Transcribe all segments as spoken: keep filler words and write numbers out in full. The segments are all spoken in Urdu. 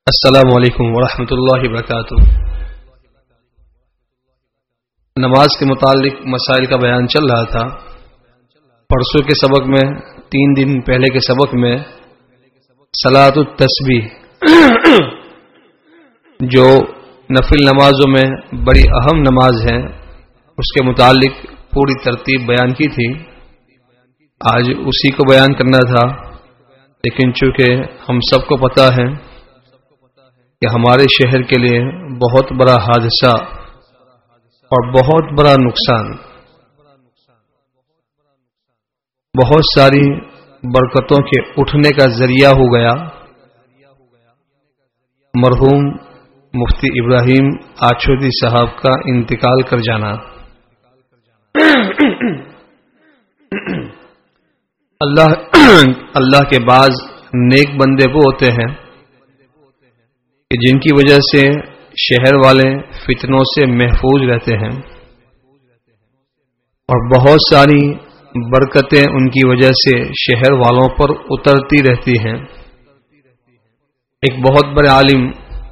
السلام علیکم ورحمۃ اللہ وبرکاتہ۔ نماز کے متعلق مسائل کا بیان چل رہا تھا۔ پرسوں کے سبق میں تین دن پہلے کے سبق میں صلاۃ التسبیح جو نفل نمازوں میں بڑی اہم نماز ہے اس کے متعلق پوری ترتیب بیان کی تھی۔ آج اسی کو بیان کرنا تھا، لیکن چونکہ ہم سب کو پتہ ہے کہ ہمارے شہر کے لیے بہت بڑا حادثہ اور بہت بڑا نقصان، بہت ساری برکتوں کے اٹھنے کا ذریعہ ہو گیا مرحوم مفتی ابراہیم آچودی صاحب کا انتقال کر جانا۔ اللہ اللہ کے بعض نیک بندے وہ ہوتے ہیں کہ جن کی وجہ سے شہر والے فتنوں سے محفوظ رہتے ہیں اور بہت ساری برکتیں ان کی وجہ سے شہر والوں پر اترتی رہتی ہیں۔ ایک بہت بڑے عالم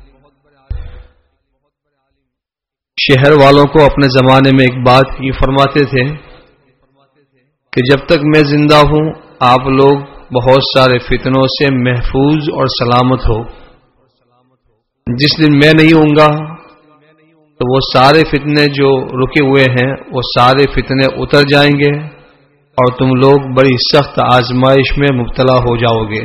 شہر والوں کو اپنے زمانے میں ایک بات یہ فرماتے تھے کہ جب تک میں زندہ ہوں آپ لوگ بہت سارے فتنوں سے محفوظ اور سلامت ہو، جس دن میں نہیں ہوں گا تو وہ سارے فتنے جو رکے ہوئے ہیں وہ سارے فتنے اتر جائیں گے اور تم لوگ بڑی سخت آزمائش میں مبتلا ہو جاؤ گے۔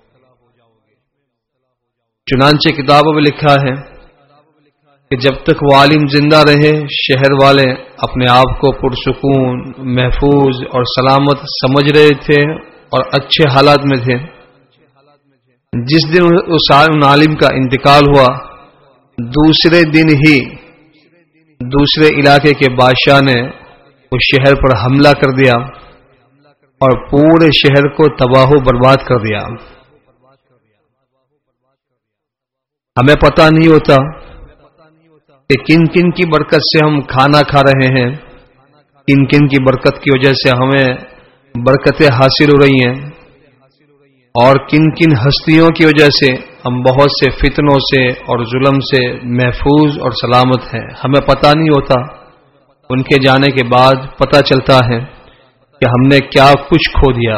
چنانچہ کتابوں میں لکھا ہے کہ جب تک وہ عالم زندہ رہے شہر والے اپنے آپ کو پرسکون، محفوظ اور سلامت سمجھ رہے تھے اور اچھے حالات میں تھے۔ جس دن اس عالم کا انتقال ہوا دوسرے دن ہی دوسرے علاقے کے بادشاہ نے اس شہر پر حملہ کر دیا اور پورے شہر کو تباہ و برباد کر دیا۔ ہمیں پتہ نہیں ہوتا کہ کن کن کی برکت سے ہم کھانا کھا رہے ہیں، کن کن کی برکت کی وجہ سے ہمیں برکتیں حاصل ہو رہی ہیں، اور کن کن ہستیوں کی وجہ سے ہم بہت سے فتنوں سے اور ظلم سے محفوظ اور سلامت ہیں۔ ہمیں پتہ نہیں ہوتا، ان کے جانے کے بعد پتہ چلتا ہے کہ ہم نے کیا کچھ کھو دیا۔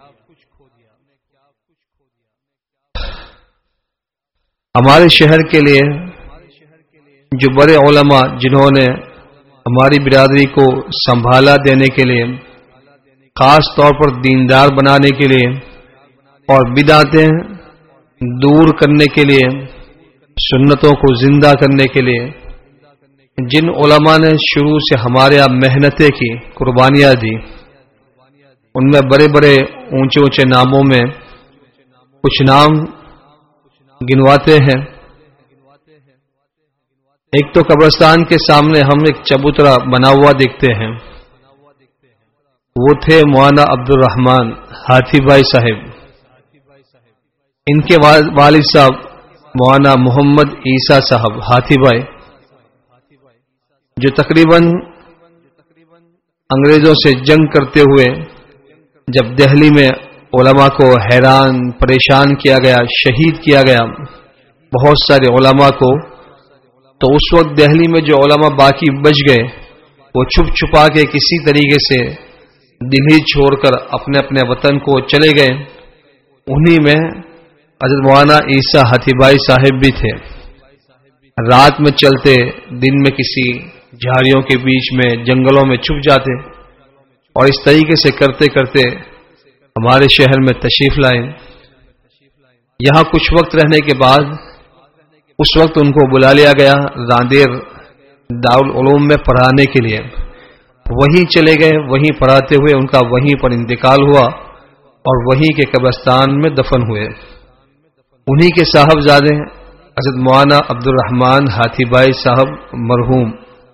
ہمارے شہر کے لیے جو بڑے علماء جنہوں نے ہماری برادری کو سنبھالا دینے کے لیے، خاص طور پر دیندار بنانے کے لیے اور بدعتیں دور کرنے کے لیے، سنتوں کو زندہ کرنے کے لیے جن علماء نے شروع سے ہمارے یہاں محنتیں کی، قربانیاں دی، ان میں بڑے بڑے اونچے اونچے ناموں میں کچھ نام گنواتے ہیں۔ ایک تو قبرستان کے سامنے ہم ایک چبوترا بنا ہوا دیکھتے ہیں، وہ تھے مولانا عبد الرحمان ہاتھی بھائی صاحب۔ ان کے والد صاحب مولانا محمد عیسیٰ صاحب ہاتھی بھائی، جو تقریباً انگریزوں سے جنگ کرتے ہوئے جب دہلی میں علماء کو حیران پریشان کیا گیا، شہید کیا گیا بہت سارے علماء کو، تو اس وقت دہلی میں جو علماء باقی بچ گئے وہ چھپ چھپا کے کسی طریقے سے دلی چھوڑ کر اپنے اپنے وطن کو چلے گئے۔ انہی میں حضرت مولانا عیسیٰ ہاتھی بھائی صاحب بھی تھے۔ رات میں چلتے، دن میں کسی جھاڑیوں کے بیچ میں جنگلوں میں چھپ جاتے، اور اس طریقے سے کرتے کرتے ہمارے شہر میں تشریف لائے۔ یہاں کچھ وقت رہنے کے بعد اس وقت ان کو بلا لیا گیا راندیر دارالعلوم میں پڑھانے کے لیے۔ وہیں چلے گئے، وہیں پڑھاتے ہوئے ان کا وہیں پر انتقال ہوا اور وہیں کے قبرستان میں دفن ہوئے۔ انہی کے صاحبزادے حضرت مولانا عبد الرحمان ہاتھی بھائی صاحب مرحوم،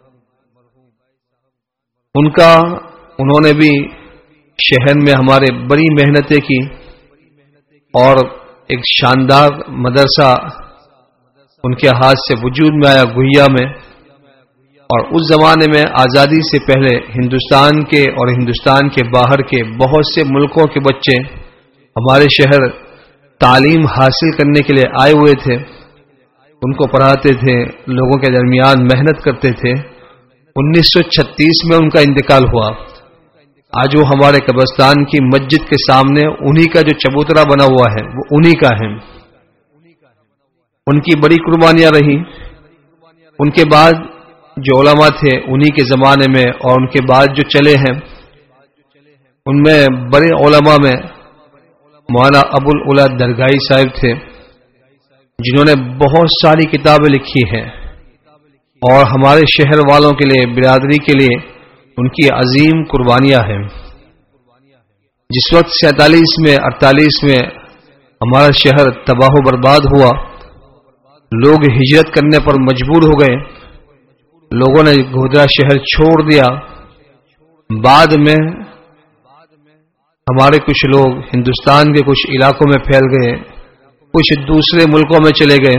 ان کا انہوں نے بھی شہر میں ہمارے بڑی محنتیں کی اور ایک شاندار مدرسہ ان کے ہاتھ سے وجود میں آیا گویا میں۔ اور اس زمانے میں آزادی سے پہلے ہندوستان کے اور ہندوستان کے باہر کے بہت سے ملکوں کے بچے ہمارے شہر تعلیم حاصل کرنے کے لیے آئے ہوئے تھے، ان کو پڑھاتے تھے، لوگوں کے درمیان محنت کرتے تھے۔ انیس سو چھتیس میں ان کا انتقال ہوا۔ آج وہ ہمارے قبرستان کی مسجد کے سامنے انہی کا جو چبوترا بنا ہوا ہے وہ انہی کا ہے۔ ان کی بڑی قربانیاں رہی۔ ان کے بعد جو علماء تھے انہی کے زمانے میں اور ان کے بعد جو چلے ہیں ان میں بڑے علماء میں مولانا ابو العلا درگاہی صاحب تھے، جنہوں نے بہت ساری کتابیں لکھی ہیں اور ہمارے شہر والوں کے لیے، برادری کے لیے ان کی عظیم قربانیاں ہیں۔ جس وقت سینتالیس میں اڑتالیس میں ہمارا شہر تباہ و برباد ہوا، لوگ ہجرت کرنے پر مجبور ہو گئے، لوگوں نے گودرا شہر چھوڑ دیا۔ بعد میں ہمارے کچھ لوگ ہندوستان کے کچھ علاقوں میں پھیل گئے، کچھ دوسرے ملکوں میں چلے گئے۔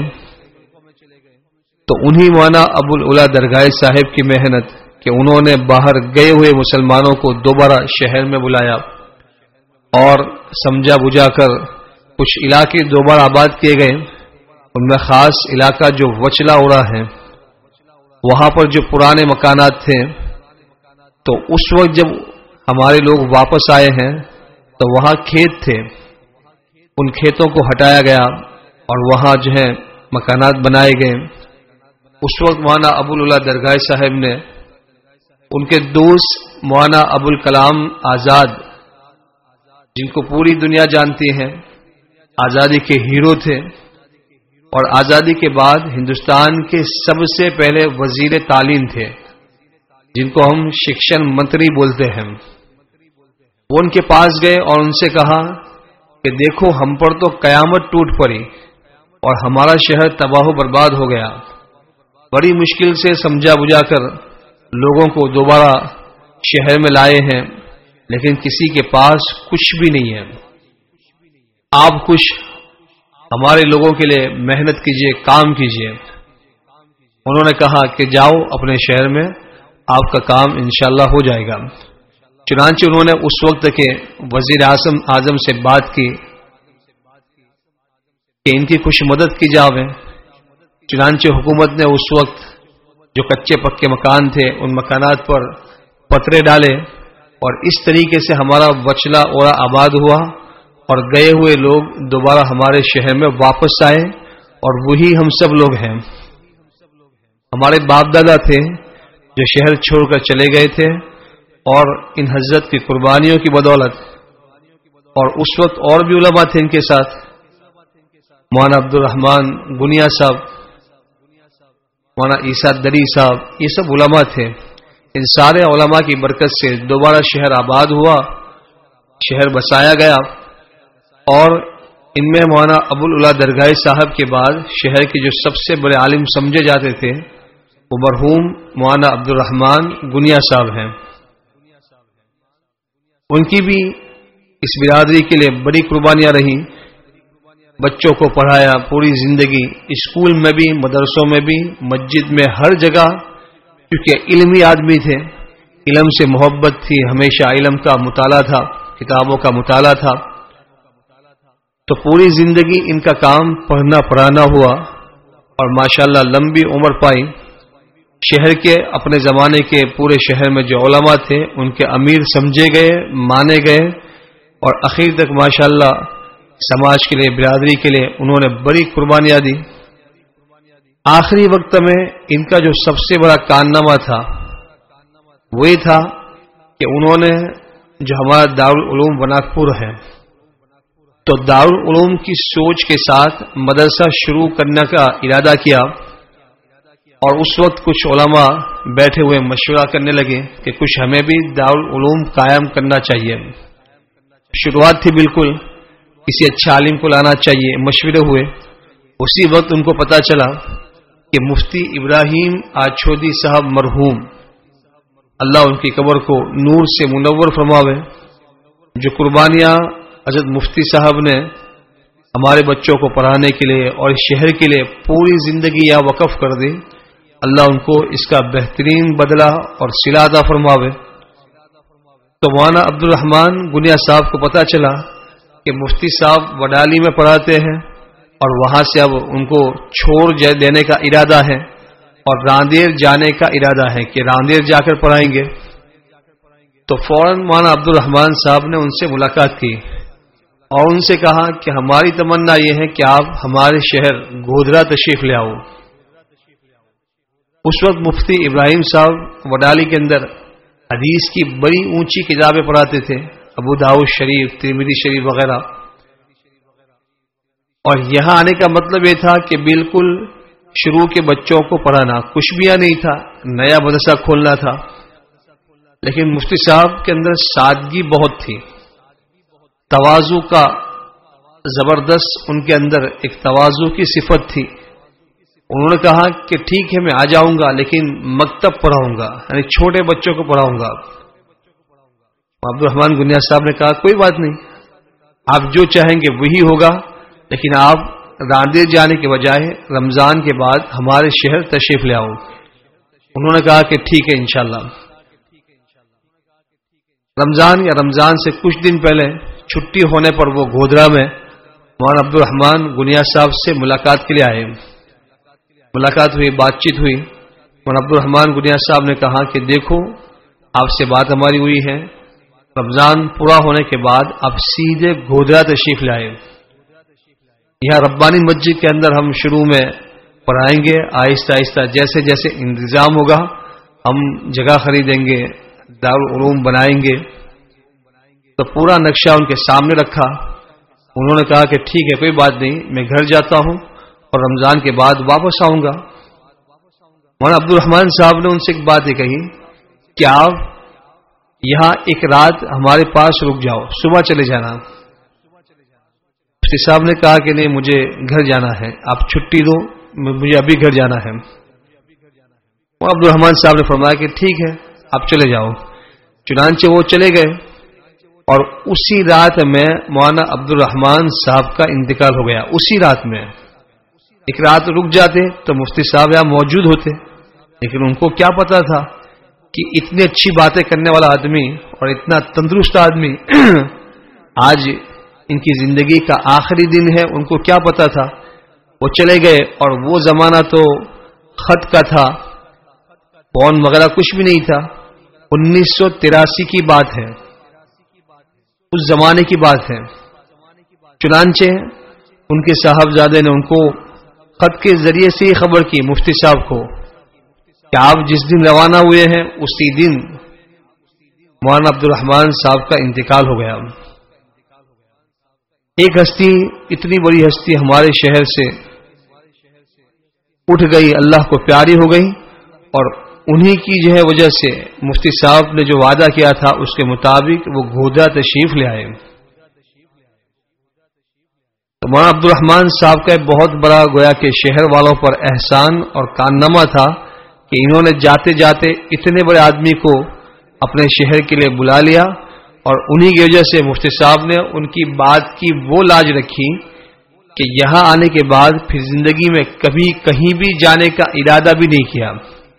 تو انہی مولانا ابو العلا درگاہی صاحب کی محنت کہ انہوں نے باہر گئے ہوئے مسلمانوں کو دوبارہ شہر میں بلایا اور سمجھا بجھا کر کچھ علاقے دوبارہ آباد کیے گئے۔ ان میں خاص علاقہ جو وچلا اڑا ہے، وہاں پر جو پرانے مکانات تھے، تو اس وقت جب ہمارے لوگ واپس آئے ہیں تو وہاں کھیت تھے، ان کھیتوں کو ہٹایا گیا اور وہاں جو ہے مکانات بنائے گئے۔ اس وقت مولانا ابو العلا درگاہی صاحب نے ان کے دوست مولانا ابو الکلام آزاد، جن کو پوری دنیا جانتی ہے، آزادی کے ہیرو تھے اور آزادی کے بعد ہندوستان کے سب سے پہلے وزیر تعلیم تھے، جن کو ہم شکشن منتری بولتے ہیں۔ وہ ان کے پاس گئے اور ان سے کہا کہ دیکھو ہم پر تو قیامت ٹوٹ پڑی اور ہمارا شہر تباہ و برباد ہو گیا، بڑی مشکل سے سمجھا بجھا کر لوگوں کو دوبارہ شہر میں لائے ہیں، لیکن کسی کے پاس کچھ بھی نہیں ہے، آپ کچھ ہمارے لوگوں کے لیے محنت کیجئے، کام کیجئے۔ انہوں نے کہا کہ جاؤ اپنے شہر میں، آپ کا کام انشاءاللہ ہو جائے گا۔ چنانچہ انہوں نے اس وقت کے وزیر اعظم اعظم سے بات کی کہ ان کی کچھ مدد کی جاوے۔ چنانچہ حکومت نے اس وقت جو کچے پکے مکان تھے ان مکانات پر پترے ڈالے اور اس طریقے سے ہمارا وچلا اوڑا آباد ہوا اور گئے ہوئے لوگ دوبارہ ہمارے شہر میں واپس آئے اور وہی ہم سب لوگ ہیں۔ ہمارے باپ دادا تھے جو شہر چھوڑ کر چلے گئے تھے اور ان حضرت کی قربانیوں کی بدولت، اور اس وقت اور بھی علماء تھے ان کے ساتھ، مولانا عبد الرحمان گنیا صاحب، مولانا عیسیٰ دری صاحب، یہ سب علماء تھے۔ ان سارے علماء کی برکت سے دوبارہ شہر آباد ہوا، شہر بسایا گیا، اور ان میں مولانا ابو العلا درگاہی صاحب کے بعد شہر کے جو سب سے بڑے عالم سمجھے جاتے تھے وہ مرحوم مولانا عبد الرحمان گنیا صاحب ہیں۔ ان کی بھی اس برادری کے لیے بڑی قربانیاں رہیں، بچوں کو پڑھایا پوری زندگی، اسکول میں بھی، مدرسوں میں بھی، مسجد میں، ہر جگہ، کیونکہ علمی آدمی تھے، علم سے محبت تھی، ہمیشہ علم کا مطالعہ تھا، کتابوں کا مطالعہ تھا، تو پوری زندگی ان کا کام پڑھنا پڑھانا ہوا اور ماشاءاللہ لمبی عمر پائی۔ شہر کے اپنے زمانے کے پورے شہر میں جو علماء تھے ان کے امیر سمجھے گئے، مانے گئے، اور اخیر تک ماشاءاللہ سماج کے لیے، برادری کے لیے انہوں نے بڑی قربانیاں دی۔ آخری وقت میں ان کا جو سب سے بڑا کارنامہ تھا وہی تھا کہ انہوں نے جو ہمارا دارالعلوم وناکپور ہے، تو دارالعلوم کی سوچ کے ساتھ مدرسہ شروع کرنے کا ارادہ کیا، اور اس وقت کچھ علماء بیٹھے ہوئے مشورہ کرنے لگے کہ کچھ ہمیں بھی دارالعلوم قائم کرنا چاہیے۔ شروعات تھی بالکل، کسی اچھا عالم کو لانا چاہیے، مشورے ہوئے۔ اسی وقت ان کو پتا چلا کہ مفتی ابراہیم آچھودی صاحب مرحوم، اللہ ان کی قبر کو نور سے منور فرماوے، جو قربانیاں حضرت مفتی صاحب نے ہمارے بچوں کو پڑھانے کے لیے اور شہر کے لیے پوری زندگی یا وقف کر دی، اللہ ان کو اس کا بہترین بدلہ اور صلہ عطا فرماوے۔ تو مولانا عبد الرحمان گنیا صاحب کو پتا چلا کہ مفتی صاحب وڈالی میں پڑھاتے ہیں، اور وہاں سے اب ان کو چھوڑ دینے کا ارادہ ہے اور راندیر جانے کا ارادہ ہے کہ راندیر جا کر پڑھائیں گے. تو فوراً مولانا عبد الرحمان صاحب نے ان سے ملاقات کی اور ان سے کہا کہ ہماری تمنا یہ ہے کہ آپ ہمارے شہر گودرا تشریف لے آؤ. اس وقت مفتی ابراہیم صاحب وڈالی کے اندر حدیث کی بڑی اونچی کتابیں پڑھاتے تھے، ابو داؤد شریف، ترمذی شریف وغیرہ. اور یہاں آنے کا مطلب یہ تھا کہ بالکل شروع کے بچوں کو پڑھانا، کچھ بھی یہاں نہیں تھا، نیا مدرسہ کھولنا تھا. لیکن مفتی صاحب کے اندر سادگی بہت تھی، تواضع کا زبردست ان کے اندر ایک تواضع کی صفت تھی. انہوں نے کہا کہ ٹھیک ہے میں آ جاؤں گا لیکن مکتب پڑھاؤں گا، یعنی چھوٹے بچوں کو پڑھاؤں گا. عبد الرحمان گنیا صاحب نے کہا کوئی بات نہیں، آپ جو چاہیں گے وہی ہوگا، لیکن آپ راندیر جانے کے بجائے رمضان کے بعد ہمارے شہر تشریف لے آؤ. انہوں نے کہا کہ ٹھیک ہے انشاءاللہ. رمضان یا رمضان سے کچھ دن پہلے چھٹی ہونے پر وہ گودرا میں مولانا عبد الرحمان گنیا صاحب سے ملاقات کے لیے آئے. ملاقات ہوئی، بات چیت ہوئی. مولانا عبد الرحمان گنیا صاحب نے کہا کہ دیکھو آپ سے بات ہماری ہوئی ہے، رمضان پورا ہونے کے بعد آپ سیدھے گودرا تشریف لائے. یہاں ربانی مسجد کے اندر ہم شروع میں پڑھائیں گے، آہستہ آہستہ جیسے جیسے انتظام ہوگا ہم جگہ خریدیں گے، دارالعلوم بنائیں گے. تو پورا نقشہ ان کے سامنے رکھا. انہوں نے کہا کہ ٹھیک ہے کوئی بات نہیں، میں گھر جاتا ہوں اور رمضان کے بعد واپس آؤں گا. مولانا عبد الرحمان صاحب نے ان سے ایک بات یہ کہی کہ آپ یہاں ایک رات ہمارے پاس رک جاؤ، صبح چلے جانا. مفتی صاحب نے کہا کہ نہیں مجھے گھر جانا ہے، آپ چھٹی دو، مجھے ابھی گھر جانا ہے. مولانا عبد الرحمان صاحب نے فرمایا کہ ٹھیک ہے آپ چلے جاؤ. چنانچہ وہ چلے گئے اور اسی رات میں مولانا عبد الرحمان صاحب کا انتقال ہو گیا. اسی رات میں ایک رات رک جاتے تو مفتی صاحب یہاں موجود ہوتے، لیکن ان کو کیا پتا تھا کہ اتنی اچھی باتیں کرنے والا آدمی اور اتنا تندرست آدمی آج ان کی زندگی کا آخری دن ہے. ان کو کیا پتا تھا. وہ چلے گئے اور وہ زمانہ تو خط کا تھا، فون وغیرہ کچھ بھی نہیں تھا. انیس سو تراسی کی بات ہے، اس زمانے کی بات ہے. چنانچہ ان کے صاحبزادے نے ان کو خط کے ذریعے سے یہ خبر کی مفتی صاحب کو کہ آپ جس دن روانہ ہوئے ہیں اسی دن مولانا عبد الرحمان صاحب کا انتقال ہو گیا. ایک ہستی، اتنی بڑی ہستی ہمارے شہر سے اٹھ گئی، اللہ کو پیاری ہو گئی، اور انہی کی جو ہے وجہ سے مفتی صاحب نے جو وعدہ کیا تھا اس کے مطابق وہ گودرا تشریف لے آئے. تو مولانا عبد الرحمان صاحب کا ایک بہت بڑا گویا کہ شہر والوں پر احسان اور کارنامہ تھا کہ انہوں نے جاتے جاتے اتنے بڑے آدمی کو اپنے شہر کے لیے بلا لیا، اور انہی کی وجہ سے مفتی صاحب نے ان کی بات کی وہ لاج رکھی کہ یہاں آنے کے بعد پھر زندگی میں کبھی کہیں بھی جانے کا ارادہ بھی نہیں کیا.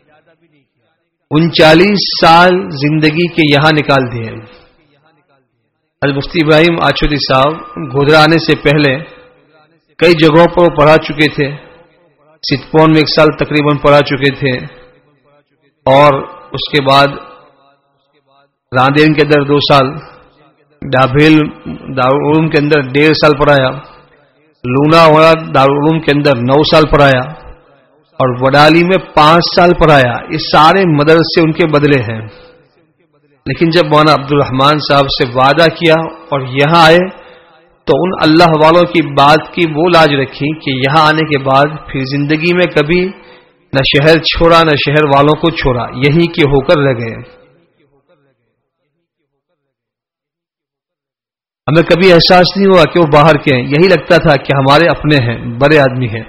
انچالیس سال زندگی کے یہاں نکال دیے. حضرت مفتی ابراہیم آچودی صاحب گودرا آنے سے پہلے کئی جگہوں پر پڑھا چکے تھے. سدپون میں ایک سال تقریباً پڑھا چکے تھے، اور اس کے بعد راندین کے اندر دو سال، ڈابھیل دارالعلوم کے اندر ڈیڑھ سال پڑھایا، لونا والا دارالعلوم کے اندر نو سال پڑھایا، اور وڈالی میں پانچ سال پڑھایا. یہ سارے مدرسے ان کے بدلے ہیں. لیکن جب مولانا عبد الرحمان صاحب سے وعدہ کیا اور یہاں آئے تو ان اللہ والوں کی بات کی وہ لاج رکھی کہ یہاں آنے کے بعد پھر زندگی میں کبھی نہ شہر چھوڑا نہ شہر والوں کو چھوڑا، یہیں کے ہو کر رہ گئے. ہمیں کبھی احساس نہیں ہوا کہ وہ باہر کے ہیں، یہی لگتا تھا کہ ہمارے اپنے ہیں، بڑے آدمی ہیں.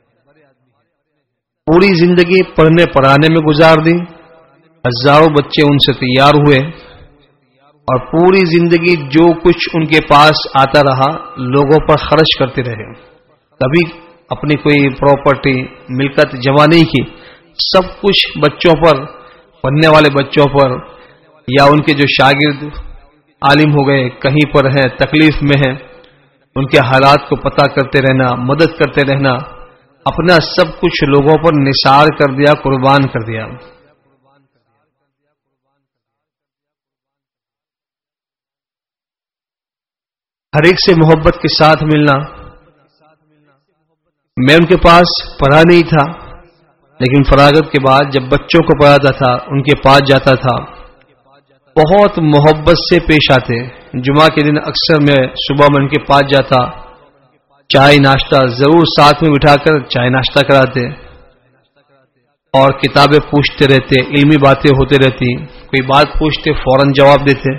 پوری زندگی پڑھنے پڑھانے میں گزار دی، ہزاروں بچے ان سے تیار ہوئے، اور پوری زندگی جو کچھ ان کے پاس آتا رہا لوگوں پر خرچ کرتے رہے. کبھی اپنی کوئی پراپرٹی ملکت جمع نہیں کی، سب کچھ بچوں پر، پڑھنے والے بچوں پر، یا ان کے جو شاگرد عالم ہو گئے کہیں پر ہیں تکلیف میں ہیں ان کے حالات کو پتہ کرتے رہنا، مدد کرتے رہنا، اپنا سب کچھ لوگوں پر نثار کر دیا، قربان کر دیا۔ ہر ایک سے محبت کے ساتھ ملنا۔ میں ان کے پاس پڑھا نہیں تھا، لیکن فراغت کے بعد جب بچوں کو پڑھاتا تھا، ان کے پاس جاتا تھا، بہت محبت سے پیش آتے۔ جمعہ کے دن اکثر میں صبح میں ان کے پاس جاتا، چائے ناشتہ ضرور ساتھ میں بٹھا کر چائے ناشتہ کراتے، اور کتابیں پوچھتے رہتے، علمی باتیں ہوتے رہتی، کوئی بات پوچھتے فوراً جواب دیتے،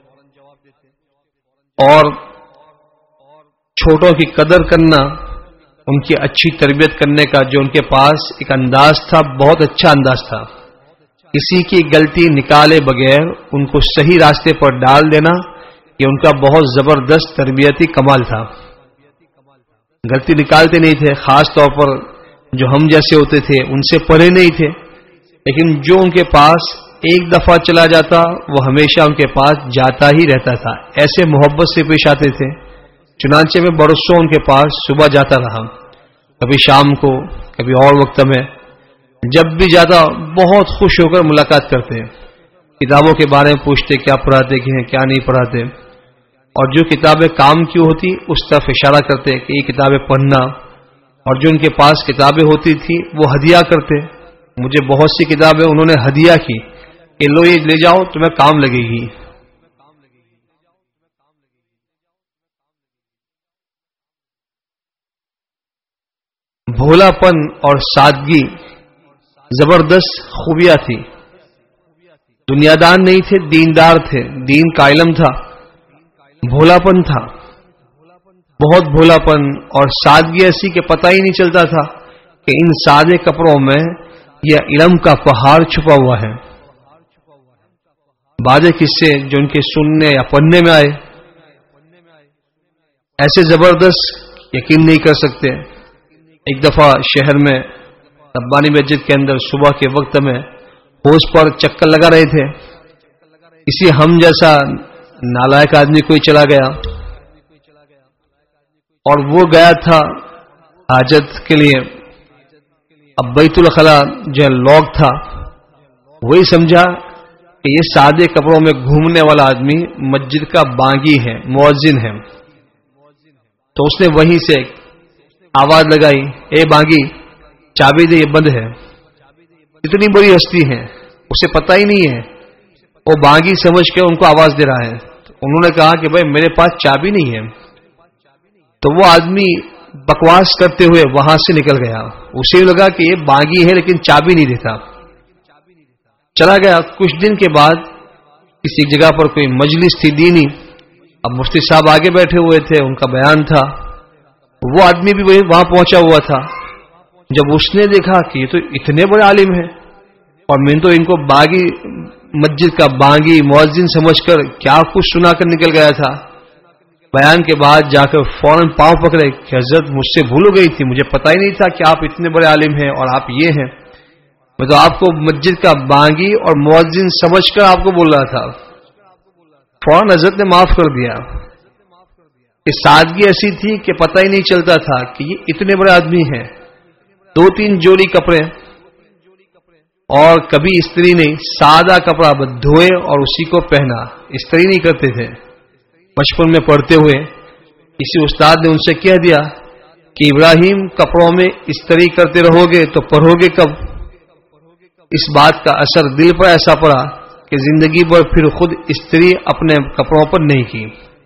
اور چھوٹوں کی قدر کرنا، ان کی اچھی تربیت کرنے کا جو ان کے پاس ایک انداز تھا، بہت اچھا انداز تھا۔ کسی کی غلطی نکالے بغیر ان کو صحیح راستے پر ڈال دینا، یہ ان کا بہت زبردست تربیتی کمال تھا۔ غلطی نکالتے نہیں تھے، خاص طور پر جو ہم جیسے ہوتے تھے، ان سے پڑھے نہیں تھے، لیکن جو ان کے پاس ایک دفعہ چلا جاتا وہ ہمیشہ ان کے پاس جاتا ہی رہتا تھا، ایسے محبت سے پیش آتے تھے۔ چنانچہ میں برسوں ان کے پاس صبح جاتا رہا، کبھی شام کو، کبھی اور وقت میں، جب بھی جاتا بہت خوش ہو کر ملاقات کرتے، کتابوں کے بارے میں پوچھتے، کیا پڑھاتے ہیں کیا نہیں پڑھاتے، اور جو کتابیں کام کی ہوتی اس طرف اشارہ کرتے کہ یہ کتابیں پڑھنا، اور جو ان کے پاس کتابیں ہوتی تھی وہ ہدیہ کرتے۔ مجھے بہت سی کتابیں انہوں نے ہدیہ کی کہ لو یہ لے جاؤ، تمہیں کام لگے گی۔ بھولا پن اور سادگی زبردست خوبیاں تھی۔ دنیا دار نہیں تھے، دیندار تھے، دین کا علم تھا، بھولا پن تھا، بہت بھولا پن اور سادگی ایسی کہ پتہ ہی نہیں چلتا تھا کہ ان سادے کپڑوں میں یہ علم کا پہاڑ چھپا ہوا ہے۔ بعض قصے جو ان کے سننے یا پڑھنے میں آئے ایسے زبردست یقین نہیں کر سکتے۔ ایک دفعہ شہر میں ربانی مسجد کے اندر صبح کے وقت میں حوض پر چکر لگا رہے تھے، اسی ہم جیسا نالائق آدمی کوئی چلا گیا، اور وہ گیا تھا حاجت کے لیے۔ اب بیت الخلا جو لوگ تھا، وہی سمجھا کہ یہ سادے کپڑوں میں گھومنے والا آدمی مسجد کا بانگی ہے، مؤذن ہے، تو اس نے وہیں سے آواز لگائی، اے بانگی چابی دے، یہ بند ہے۔ اتنی بڑی ہستی ہے، اسے پتہ ہی نہیں ہے، وہ بانگی سمجھ کے ان کو آواز دے رہا ہے۔ تو انہوں نے کہا کہ بھائی میرے پاس چابی نہیں ہے، تو وہ آدمی بکواس کرتے ہوئے وہاں سے نکل گیا۔ اسے لگا کہ یہ بانگی ہے لیکن چابی نہیں دیتا، چلا گیا۔ کچھ دن کے بعد کسی جگہ پر کوئی مجلس تھی دینی، اب مفتی صاحب آگے بیٹھے ہوئے تھے، ان کا بیان تھا، وہ آدمی بھی وہاں پہنچا ہوا تھا۔ جب اس نے دیکھا کہ یہ تو اتنے بڑے عالم ہیں، اور میں تو ان کو باغی مسجد کا بانگی مؤذن سمجھ کر کیا کچھ سنا کر نکل گیا تھا، بیان کے بعد جا کر فوراً پاؤں پکڑے کہ حضرت مجھ سے بھول ہو گئی تھی، مجھے پتہ ہی نہیں تھا کہ آپ اتنے بڑے عالم ہیں اور آپ یہ ہیں، میں تو آپ کو مسجد کا بانگی اور مؤذن سمجھ کر آپ کو بول رہا تھا۔ فوراً حضرت نے معاف کر دیا۔ کہ سادگی ایسی تھی کہ پتہ ہی نہیں چلتا تھا کہ یہ اتنے بڑے آدمی ہیں۔ دو تین جوڑی کپڑے اور کبھی استری نہیں، سادہ کپڑا بس دھوئے اور اسی کو پہنا، استری نہیں کرتے تھے۔ بچپن میں پڑھتے ہوئے کسی استاد نے ان سے کہہ دیا کہ ابراہیم کپڑوں میں استری کرتے رہو گے تو پڑھو گے کب؟ اس بات کا اثر دل پر ایسا پڑا کہ زندگی بھر پھر خود استری اپنے کپڑوں پر نہیں کی۔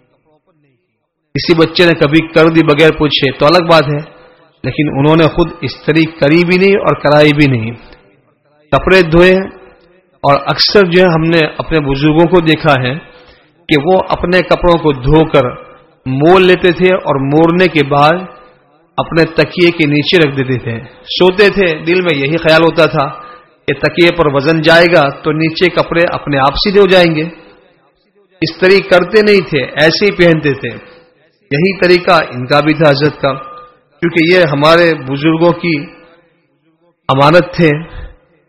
کسی بچے نے کبھی کر دی بغیر پوچھے تو الگ بات ہے، لیکن انہوں نے خود استری کری بھی نہیں اور کرائی بھی نہیں، کپڑے دھوئے۔ اور اکثر جو ہے ہم نے اپنے بزرگوں کو دیکھا ہے کہ وہ اپنے کپڑوں کو دھو کر مول لیتے تھے اور مورنے کے بعد اپنے تکیے کے نیچے رکھ دیتے تھے، سوتے تھے، دل میں یہی خیال ہوتا تھا کہ تکیے پر وزن جائے گا تو نیچے کپڑے اپنے آپ سیدھے ہو جائیں گے۔ استری کرتے نہیں تھے، ایسے ہی پہنتے تھے۔ یہی طریقہ ان کا بھی تھا حضرت کا، کیونکہ یہ ہمارے بزرگوں کی امانت تھے،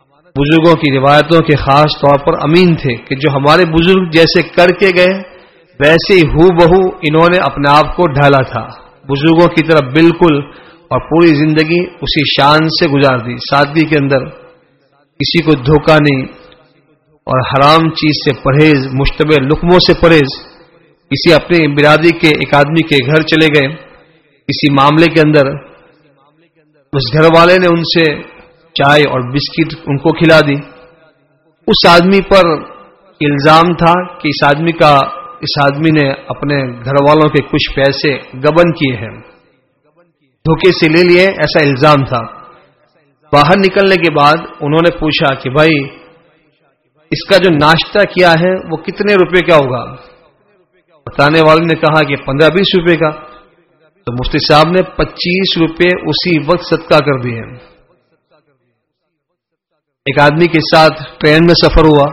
بزرگوں کی روایتوں کے خاص طور پر امین تھے کہ جو ہمارے بزرگ جیسے کر کے گئے ویسے ہی ہو بہو انہوں نے اپنے آپ کو ڈھالا تھا بزرگوں کی طرح بالکل، اور پوری زندگی اسی شان سے گزار دی، سادگی کے اندر، کسی کو دھوکہ نہیں، اور حرام چیز سے پرہیز، مشتبہ لقموں سے پرہیز۔ کسی اپنی برادری کے ایک آدمی کے گھر چلے گئے کسی معاملے کے اندر، اس گھر والے نے ان سے چائے اور بسکٹ ان کو کھلا دی، اس آدمی پر الزام تھا کہ اس آدمی کا اس آدمی نے اپنے گھر والوں کے کچھ پیسے گبن کیے ہیں، دھوکے سے لے لیے، ایسا الزام تھا۔ باہر نکلنے کے بعد انہوں نے پوچھا کہ بھائی اس کا جو ناشتہ کیا ہے وہ کتنے روپے کا ہوگا؟ بتانے والے نے کہا کہ پندرہ بیس روپے کا۔ تو مفتی صاحب نے پچیس روپے اسی وقت صدقہ کر دیے۔ ایک آدمی کے ساتھ ٹرین میں سفر ہوا،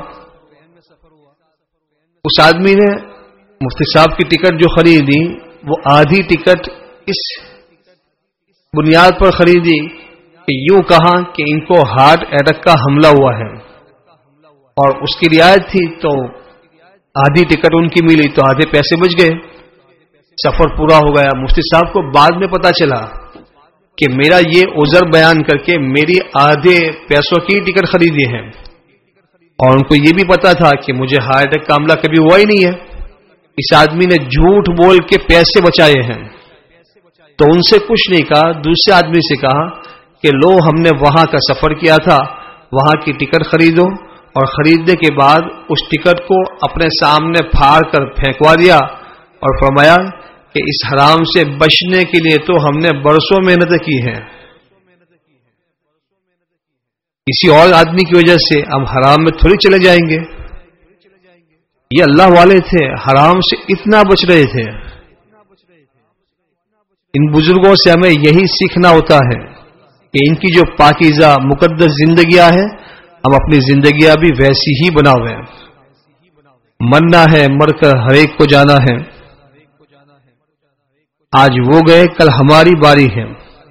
اس آدمی نے مفتی صاحب کی ٹکٹ جو خریدی وہ آدھی ٹکٹ اس بنیاد پر خریدی کہ یوں کہا کہ ان کو ہارٹ اٹیک کا حملہ ہوا ہے، اور اس کی رعایت تھی تو آدھی ٹکٹ ان کی ملی تو آدھے پیسے بچ گئے، سفر پورا ہو گیا۔ مفتی صاحب کو بعد میں پتا چلا کہ میرا یہ عذر بیان کر کے میری آدھے پیسوں کی ٹکٹ خریدی ہے، اور ان کو یہ بھی پتا تھا کہ مجھے ہارٹ اٹیک کا حملہ کبھی ہوا ہی نہیں ہے، اس آدمی نے جھوٹ بول کے پیسے بچائے ہیں۔ تو ان سے کچھ نہیں کہا، دوسرے آدمی سے کہا کہ لو ہم نے وہاں کا سفر کیا تھا، وہاں کی ٹکٹ خریدو، اور خریدنے کے بعد اس ٹکٹ کو اپنے سامنے پھاڑ کر پھینکوا دیا اور فرمایا کہ اس حرام سے بچنے کے لیے تو ہم نے برسوں محنت کی ہیں، کسی اور آدمی کی وجہ سے ہم حرام میں تھوڑی چلے جائیں گے۔ یہ اللہ والے تھے، حرام سے اتنا بچ رہے تھے۔ ان بزرگوں سے ہمیں یہی سیکھنا ہوتا ہے کہ ان کی جو پاکیزہ مقدس زندگیاں ہیں ہم اپنی زندگیاں بھی ویسی ہی بناویں۔ مرنا ہے، مر کر ہر ایک کو جانا ہے، آج وہ گئے کل ہماری باری ہے۔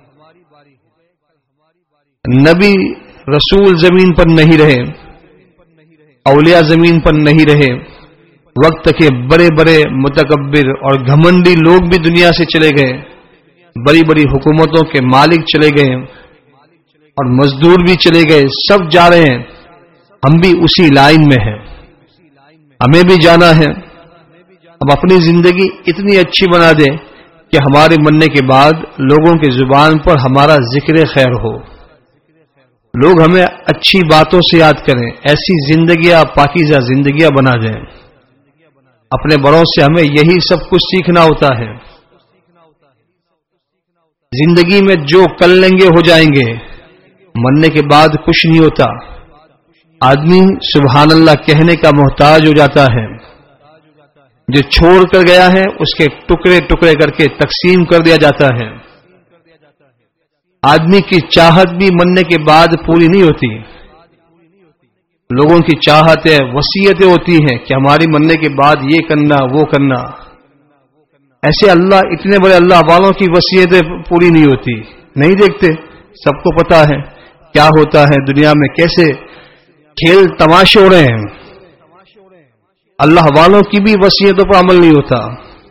نبی رسول زمین پر نہیں رہے، اولیاء زمین پر نہیں رہے، وقت کے بڑے بڑے متکبر اور گھمنڈی لوگ بھی دنیا سے چلے گئے، بڑی بڑی حکومتوں کے مالک چلے گئے اور مزدور بھی چلے گئے، سب جا رہے ہیں، ہم بھی اسی لائن میں ہیں، ہمیں بھی جانا ہے۔ ہم اپنی زندگی اتنی اچھی بنا دیں کہ ہمارے مرنے کے بعد لوگوں کی زبان پر ہمارا ذکر خیر ہو، لوگ ہمیں اچھی باتوں سے یاد کریں، ایسی زندگیاں پاکیزہ زندگیاں بنا دیں۔ اپنے بڑوں سے ہمیں یہی سب کچھ سیکھنا ہوتا ہے۔ زندگی میں جو کر لیں گے ہو جائیں گے، مرنے کے بعد کچھ نہیں ہوتا۔ آدمی سبحان اللہ کہنے کا محتاج ہو جاتا ہے، جو چھوڑ کر گیا ہے اس کے ٹکڑے ٹکڑے کر کے تقسیم کر دیا جاتا ہے۔ آدمی کی چاہت بھی مرنے کے بعد پوری نہیں ہوتی، لوگوں کی چاہتیں وصیتیں ہوتی ہیں کہ ہماری مرنے کے بعد یہ کرنا وہ کرنا، ایسے اللہ اتنے بڑے اللہ والوں کی وصیتیں پوری نہیں ہوتی، نہیں دیکھتے، سب کو پتا ہے کیا ہوتا ہے دنیا میں، کیسے کھیل تماشے ہو رہے ہیں، اللہ والوں کی بھی وصیتوں پر عمل نہیں ہوتا۔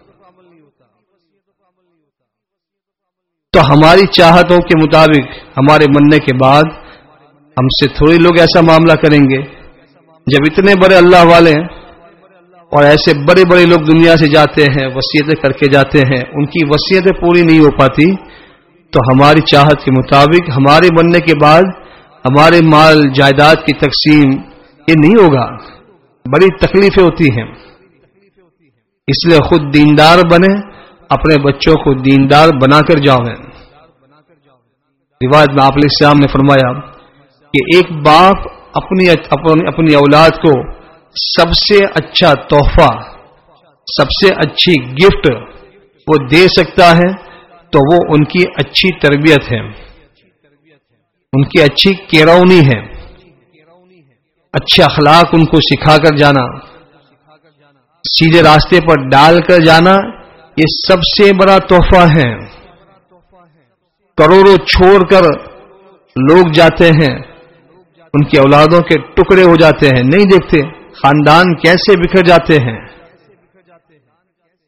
تو ہماری چاہتوں کے مطابق ہمارے مرنے کے بعد ہم سے تھوڑے لوگ ایسا معاملہ کریں گے۔ جب اتنے بڑے اللہ والے اور ایسے بڑے بڑے لوگ دنیا سے جاتے ہیں، وصیتیں کر کے جاتے ہیں، ان کی وصیتیں پوری نہیں ہو پاتی، تو ہماری چاہت کے مطابق ہمارے مرنے کے بعد ہمارے مال جائیداد کی تقسیم یہ نہیں ہوگا، بڑی تکلیفیں ہوتی ہیں۔ اس لیے خود دیندار بنے، اپنے بچوں کو دیندار بنا کر جاؤیں۔ روایت میں آپ علیہ السلام نے فرمایا کہ ایک باپ اپنی اپنی اولاد کو سب سے اچھا تحفہ، سب سے اچھی گفٹ وہ دے سکتا ہے تو وہ ان کی اچھی تربیت ہے، ان کی اچھی کیرونی ہے، اچھے اخلاق ان کو سکھا کر جانا، سیدھے راستے پر ڈال کر جانا، یہ سب سے بڑا تحفہ ہے۔ کروڑوں چھوڑ کر لوگ جاتے ہیں، ان کی اولادوں کے ٹکڑے ہو جاتے ہیں، نہیں دیکھتے خاندان کیسے بکھر جاتے ہیں۔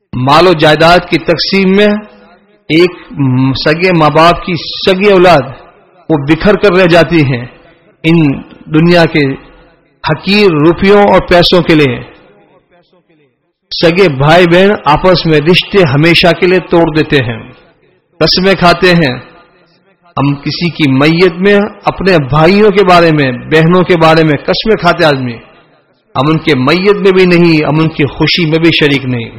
مال و جائیداد کی تقسیم میں ایک سگے ماں باپ کی سگی اولاد وہ بکھر کر رہ جاتی ہیں ان دنیا کے حقیر روپیوں اور پیسوں کے لیے. سگے بھائی بہن آپس میں رشتے ہمیشہ کے لیے توڑ دیتے ہیں، قسمیں کھاتے ہیں. ہم کسی کی میت میں اپنے بھائیوں کے بارے میں بہنوں کے بارے میں قسمیں کھاتے آدمی، ہم ان کے میت میں بھی نہیں، ہم ان کی خوشی میں بھی شریک نہیں.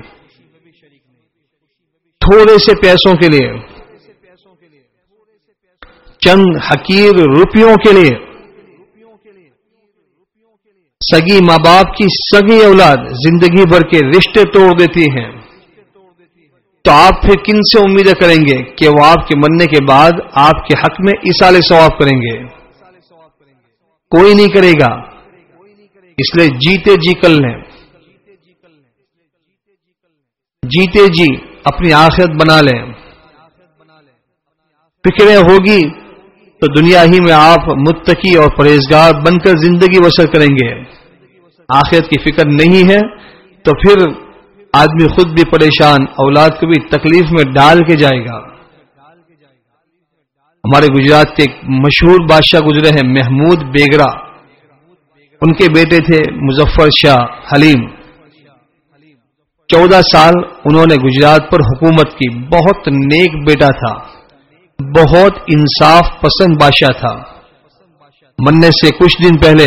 تھوڑے سے پیسوں کے لیے، چند حقیر روپیوں کے لیے سگی ماں باپ کی سگی اولاد زندگی بھر کے رشتے توڑ دیتی ہیں. تو آپ پھر کن سے امیدیں کریں گے کہ وہ آپ کے مرنے کے بعد آپ کے حق میں ایصال ثواب کریں گے؟ کوئی نہیں کرے گا. اس لیے جیتے جی کر لیں، جیتے جی اپنی آخرت بنا لیں. فکریں ہوگی تو دنیا ہی میں آپ متقی اور پرہیزگار بن کر زندگی بسر کریں گے. آخرت کی فکر نہیں ہے تو پھر آدمی خود بھی پریشان، اولاد کو بھی تکلیف میں ڈال کے جائے گا. ہمارے گجرات کے ایک مشہور بادشاہ گزرے ہیں محمود بیگرا، ان کے بیٹے تھے مظفر شاہ حلیم. چودہ سال انہوں نے گجرات پر حکومت کی. بہت نیک بیٹا تھا، بہت انصاف پسند بادشاہ تھا. مرنے سے کچھ دن پہلے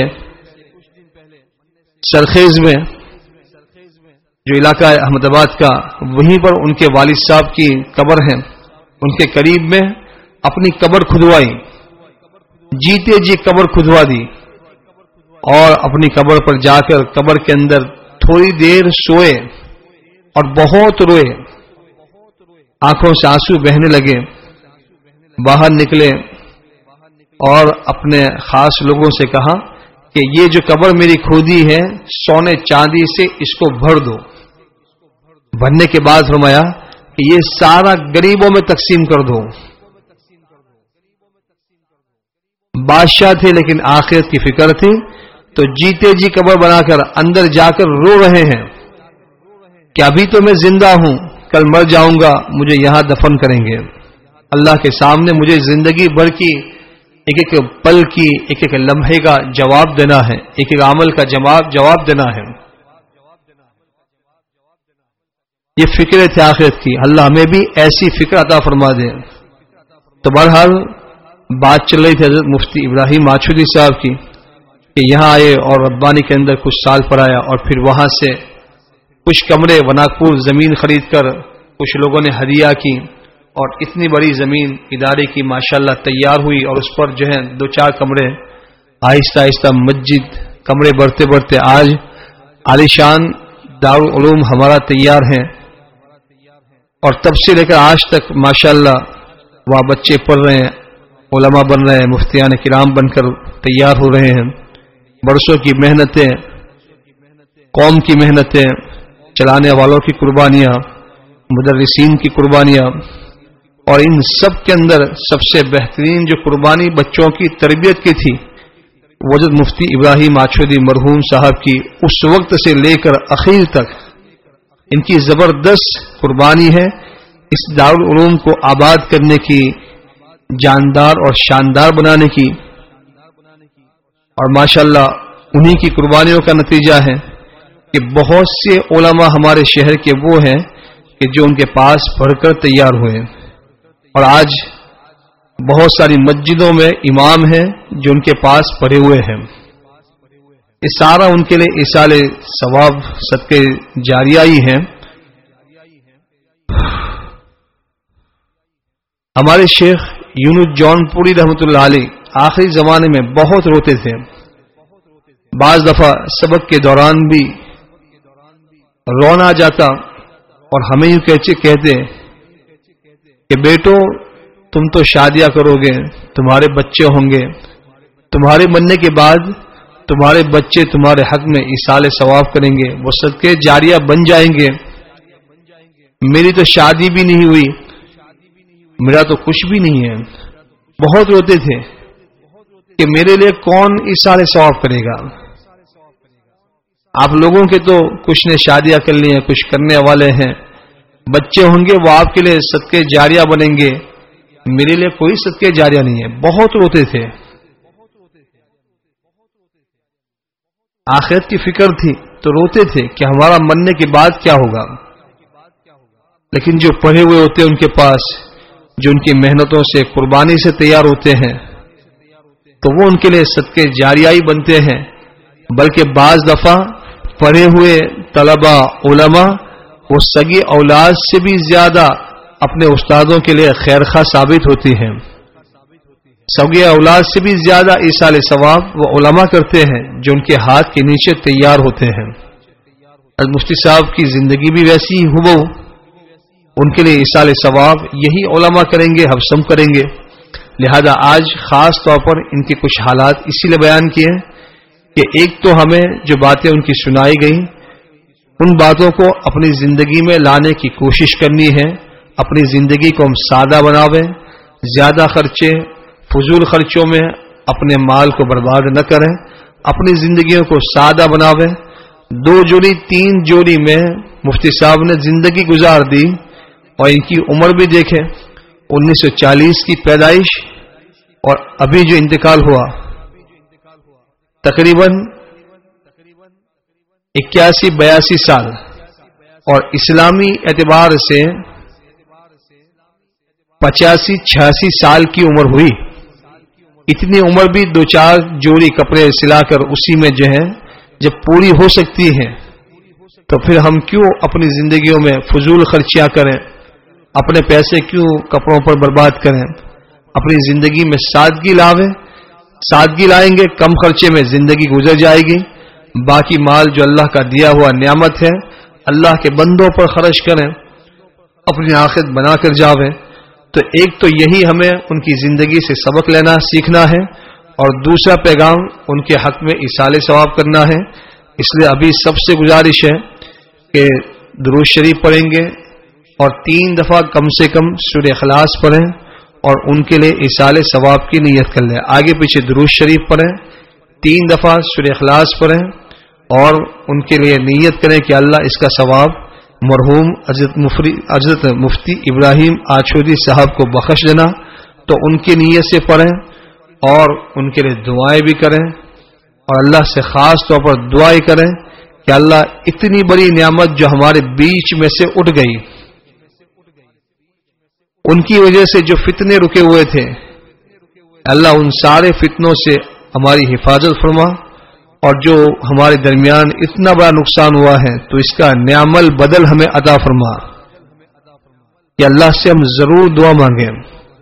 سرخیز میں جو علاقہ ہے احمد آباد کا، وہیں پر ان کے والد صاحب کی قبر ہے، ان کے قریب میں اپنی قبر کھدوائی. جیتے جی قبر کھدوا دی اور اپنی قبر پر جا کر قبر کے اندر تھوڑی دیر سوئے اور بہت روئے. آنکھوں سے آنسو بہنے لگے. باہر نکلے اور اپنے خاص لوگوں سے کہا کہ یہ جو قبر میری کھودی ہے سونے چاندی سے اس کو بھر دو. بھرنے کے بعد فرمایا کہ یہ سارا غریبوں میں تقسیم کر دو. بادشاہ تھے لیکن آخرت کی فکر تھی، تو جیتے جی قبر بنا کر اندر جا کر رو رہے ہیں کہ ابھی تو میں زندہ ہوں، کل مر جاؤں گا، مجھے یہاں دفن کریں گے. اللہ کے سامنے مجھے زندگی بھر کی ایک ایک پل کی ایک ایک لمحے کا جواب دینا ہے، ایک ایک عمل کا جواب جواب دینا ہے. یہ فکریں تھے آخرت کی. اللہ ہمیں بھی ایسی فکر عطا فرما دے. تو بہرحال بات چل رہی تھی حضرت مفتی ابراہیم ماچودی صاحب کی کہ یہاں آئے اور ربانی کے اندر کچھ سال پڑھایا اور پھر وہاں سے کچھ کمرے وناکپور زمین خرید کر کچھ لوگوں نے ہدیہ کی اور اتنی بڑی زمین ادارے کی ماشاءاللہ تیار ہوئی. اور اس پر جو ہے دو چار کمرے آہستہ آہستہ مسجد کمرے بڑھتے بڑھتے آج عالیشان دارالعلوم ہمارا تیار ہے. اور تب سے لے کر آج تک ماشاءاللہ وہاں بچے پڑھ رہے ہیں، علماء بن رہے ہیں، مفتیان کرام بن کر تیار ہو رہے ہیں. برسوں کی محنتیں، قوم کی محنتیں، چلانے والوں کی قربانیاں، مدرسین کی قربانیاں، اور ان سب کے اندر سب سے بہترین جو قربانی بچوں کی تربیت کی تھی وہ حضرت مفتی ابراہیم ماچودی مرحوم صاحب کی اس وقت سے لے کر اخیر تک ان کی زبردست قربانی ہے اس دارالعلوم کو آباد کرنے کی، جاندار اور شاندار بنانے کی. اور ماشاءاللہ انہی کی قربانیوں کا نتیجہ ہے کہ بہت سے علماء ہمارے شہر کے وہ ہیں کہ جو ان کے پاس پڑھ کر تیار ہوئے، اور آج بہت ساری مسجدوں میں امام ہیں جو ان کے پاس پڑھے ہوئے ہیں. یہ سارا ان کے لیے ایصال ثواب صدقے جاریہ ہی ہیں. ہمارے شیخ یونس جون پوری رحمۃ اللہ علیہ آخری زمانے میں بہت روتے تھے. بعض دفعہ سبق کے دوران بھی رونا آ جاتا اور ہمیں یوں کہتے کہ بیٹو تم تو شادیاں کرو گے، تمہارے بچے ہوں گے، تمہارے مرنے کے بعد تمہارے بچے تمہارے حق میں ایصال ثواب کریں گے، وہ صدقے جاریہ بن جائیں گے. میری تو شادی بھی نہیں ہوئی، میرا تو کچھ بھی نہیں ہے. بہت روتے تھے کہ میرے لیے کون ایصال ثواب کرے گا. آپ لوگوں کے تو کچھ نے شادیاں کر لی ہیں، کچھ کرنے والے ہیں، بچے ہوں گے وہ آپ کے لیے صدقے جاریہ بنیں گے، میرے لیے کوئی صدقے جاریہ نہیں ہے. بہت روتے تھے، آخرت کی فکر تھی تو روتے تھے کہ ہمارا مرنے کے بعد کیا ہوگا. لیکن جو پڑھے ہوئے ہوتے ہیں ان کے پاس، جو ان کی محنتوں سے قربانی سے تیار ہوتے ہیں، تو وہ ان کے لیے صدقے جاریہ ہی بنتے ہیں. بلکہ بعض دفعہ پڑھے ہوئے طلباء علماء وہ سگی اولاد سے بھی زیادہ اپنے استادوں کے لیے خیر خواہ ثابت ہوتی ہیں. سگی اولاد سے بھی زیادہ ایصال ثواب وہ علماء کرتے ہیں جو ان کے ہاتھ کے نیچے تیار ہوتے ہیں. مفتی صاحب کی زندگی بھی ویسی ہی ہو، ان کے لیے ایصال ثواب یہی علماء کریں گے، ہم کریں گے. لہذا آج خاص طور پر ان کے کچھ حالات اسی لیے بیان کیے ہیں کہ ایک تو ہمیں جو باتیں ان کی سنائی گئی ان باتوں کو اپنی زندگی میں لانے کی کوشش کرنی ہے. اپنی زندگی کو ہم سادہ بناویں، زیادہ خرچے فضول خرچوں میں اپنے مال کو برباد نہ کریں، اپنی زندگیوں کو سادہ بناویں. دو جوڑی تین جوڑی میں مفتی صاحب نے زندگی گزار دی، اور ان کی عمر بھی دیکھیں، انیس سو چالیس کی پیدائش اور ابھی جو انتقال ہوا تقریباً اکیاسی بیاسی سال، اور اسلامی اعتبار سے پچاسی چھیاسی سال کی عمر ہوئی. اتنی عمر بھی دو چار جوڑی کپڑے سلا کر اسی میں جو ہے جب پوری ہو سکتی ہیں تو پھر ہم کیوں اپنی زندگیوں میں فضول خرچیاں کریں، اپنے پیسے کیوں کپڑوں پر برباد کریں. اپنی زندگی میں سادگی لاویں، سادگی لائیں گے کم خرچے میں زندگی گزر جائے گی. باقی مال جو اللہ کا دیا ہوا نعمت ہے اللہ کے بندوں پر خرچ کریں، اپنی آخرت بنا کر جاویں. تو ایک تو یہی ہمیں ان کی زندگی سے سبق لینا سیکھنا ہے، اور دوسرا پیغام ان کے حق میں ایصال ثواب کرنا ہے. اس لیے ابھی سب سے گزارش ہے کہ درود شریف پڑھیں گے اور تین دفعہ کم سے کم سورہ اخلاص پڑھیں اور ان کے لیے ایصال ثواب کی نیت کر لیں. آگے پیچھے درود شریف پڑھیں، تین دفعہ سورہ اخلاص پڑھیں اور ان کے لیے نیت کریں کہ اللہ اس کا ثواب مرحوم حضرت مفتی ابراہیم آچودی صاحب کو بخش دینا. تو ان کی نیت سے پڑھیں اور ان کے لیے دعائیں بھی کریں، اور اللہ سے خاص طور پر دعائیں کریں کہ اللہ اتنی بڑی نعمت جو ہمارے بیچ میں سے اٹھ گئی، ان کی وجہ سے جو فتنے رکے ہوئے تھے، اللہ ان سارے فتنوں سے ہماری حفاظت فرما، اور جو ہمارے درمیان اتنا بڑا نقصان ہوا ہے تو اس کا نعم البدل ہمیں عطا فرما. کہ اللہ سے ہم ضرور دعا مانگیں.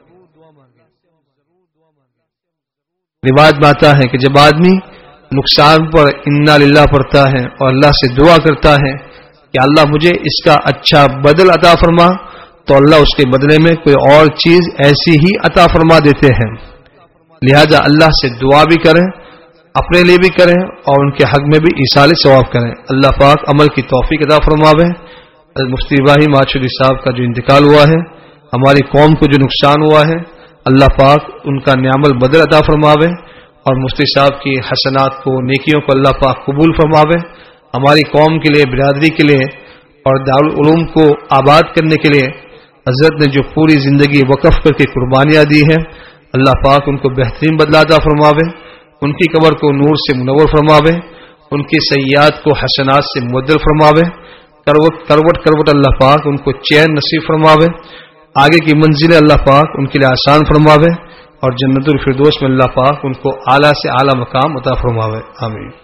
روایت میں آتا ہے کہ جب آدمی نقصان پر انا للہ پڑھتا ہے اور اللہ سے دعا کرتا ہے کہ اللہ مجھے اس کا اچھا بدل عطا فرما، تو اللہ اس کے بدلے میں کوئی اور چیز ایسی ہی عطا فرما دیتے ہیں. لہذا اللہ سے دعا بھی کریں، اپنے لیے بھی کریں اور ان کے حق میں بھی ایصال ثواب کریں. اللہ پاک عمل کی توفیق عطا فرماوے. مفتی ابراہیم آچودی صاحب کا جو انتقال ہوا ہے، ہماری قوم کو جو نقصان ہوا ہے، اللہ پاک ان کا نعم البدل عطا فرماوے، اور مفتی صاحب کی حسنات کو نیکیوں کو اللہ پاک قبول فرماوے. ہماری قوم کے لیے، برادری کے لیے اور دارالعلوم کو آباد کرنے کے لیے حضرت نے جو پوری زندگی وقف کر کے قربانیاں دی ہیں، اللہ پاک ان کو بہترین بدلہ عطا فرماوے، ان کی قبر کو نور سے منور فرماوے، ان کی سیئات کو حسنات سے مبدل فرماوے. کروٹ کروٹ کروٹ اللہ پاک ان کو چین نصیب فرماوے. آگے کی منزلیں اللہ پاک ان کے لیے آسان فرماوے، اور جنت الفردوس میں اللہ پاک ان کو اعلیٰ سے اعلیٰ مقام عطا فرماوے. آمین.